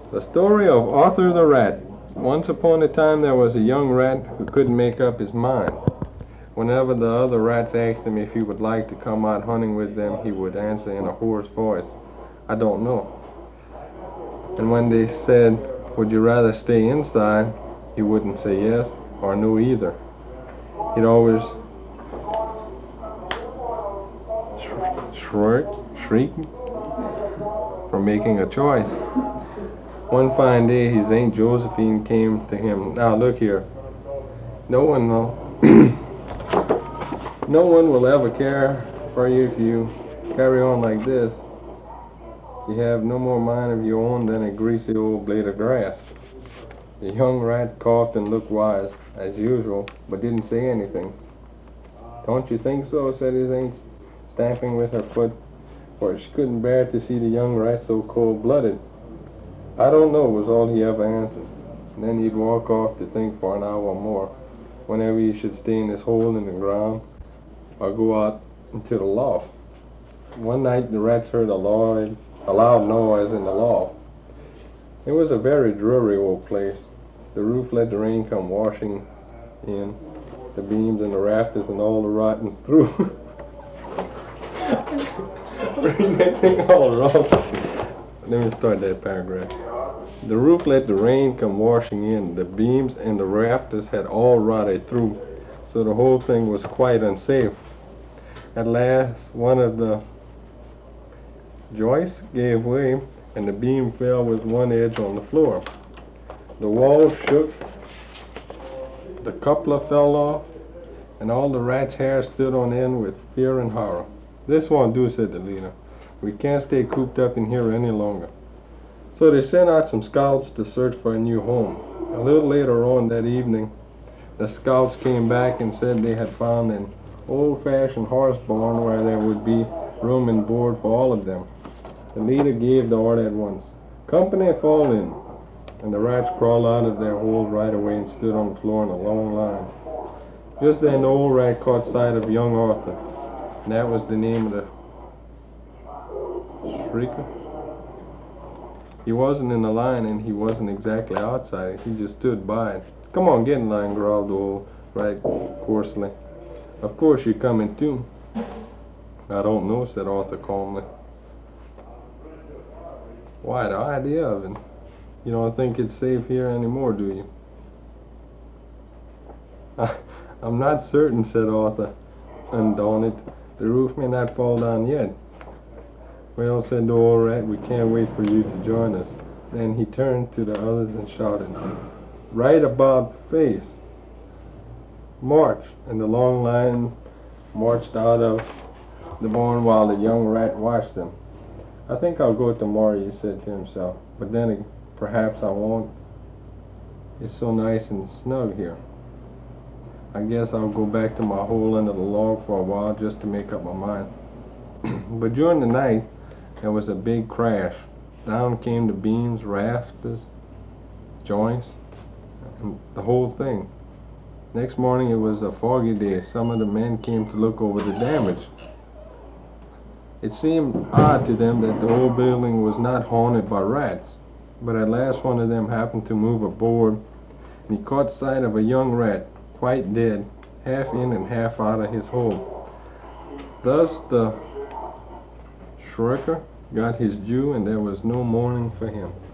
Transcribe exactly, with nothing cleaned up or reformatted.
The story of Arthur the Rat. Once upon a time there was a young rat who couldn't make up his mind. Whenever the other rats asked him if he would like to come out hunting with them, he would answer in a hoarse voice, "I don't know." And when they said, "Would you rather stay inside?" he wouldn't say yes or no either. He'd always shriek, shriek for making a choice. One fine day, his Aunt Josephine came to him. "Now look here, no one will, no one will ever care for you if you carry on like this. You have no more mind of your own than a greasy old blade of grass." The young rat coughed and looked wise, as usual, but didn't say anything. "Don't you think so?" said his aunt, stamping with her foot, for she couldn't bear to see the young rat so cold-blooded. "I don't know," was all he ever answered. And then he'd walk off to think for an hour or more, whenever he should stay in his hole in the ground or go out into the loft. One night the rats heard a loud, a loud noise in the loft. It was a very dreary old place. The roof let the rain come washing in, the beams and the rafters and all the rotten through. Reading that thing all wrong. Let me start that paragraph. The roof let the rain come washing in. The beams and the rafters had all rotted through, so the whole thing was quite unsafe. At last, one of the joists gave way, and the beam fell with one edge on the floor. The walls shook, the coupler fell off, and all the rats' hair stood on end with fear and horror. "This won't do," said the leader. "We can't stay cooped up in here any longer." So they sent out some scouts to search for a new home. A little later on that evening, the scouts came back and said they had found an old-fashioned horse barn where there would be room and board for all of them. The leader gave the order at once, "Company, fall in." And the rats crawled out of their holes right away and stood on the floor in a long line. Just then the old rat caught sight of young Arthur, and that was the name of the shrieker. He wasn't in the line, and he wasn't exactly outside. He just stood by it. "Come on, get in line," growled the old rat coarsely. "Of course you're coming too." "I don't know," said Arthur calmly. "Why, the idea of it. You don't think it's safe here anymore, do you?" "I'm not certain," said Arthur, undaunted. "The roof may not fall down yet." "Well," said the old rat, "we can't wait for you to join us." Then he turned to the others and shouted, "Right about face! March!" And the long line marched out of the barn while the young rat watched them. "I think I'll go tomorrow," he said to himself. "But then perhaps I won't. It's so nice and snug here. I guess I'll go back to my hole under the log for a while just to make up my mind." But during the night, there was a big crash. Down came the beams, rafters, joints, and the whole thing. Next morning it was a foggy day. Some of the men came to look over the damage. It seemed odd to them that the old building was not haunted by rats. But at last one of them happened to move a board, and he caught sight of a young rat, quite dead, half in and half out of his hole. Thus the shrieker got his due, and there was no mourning for him.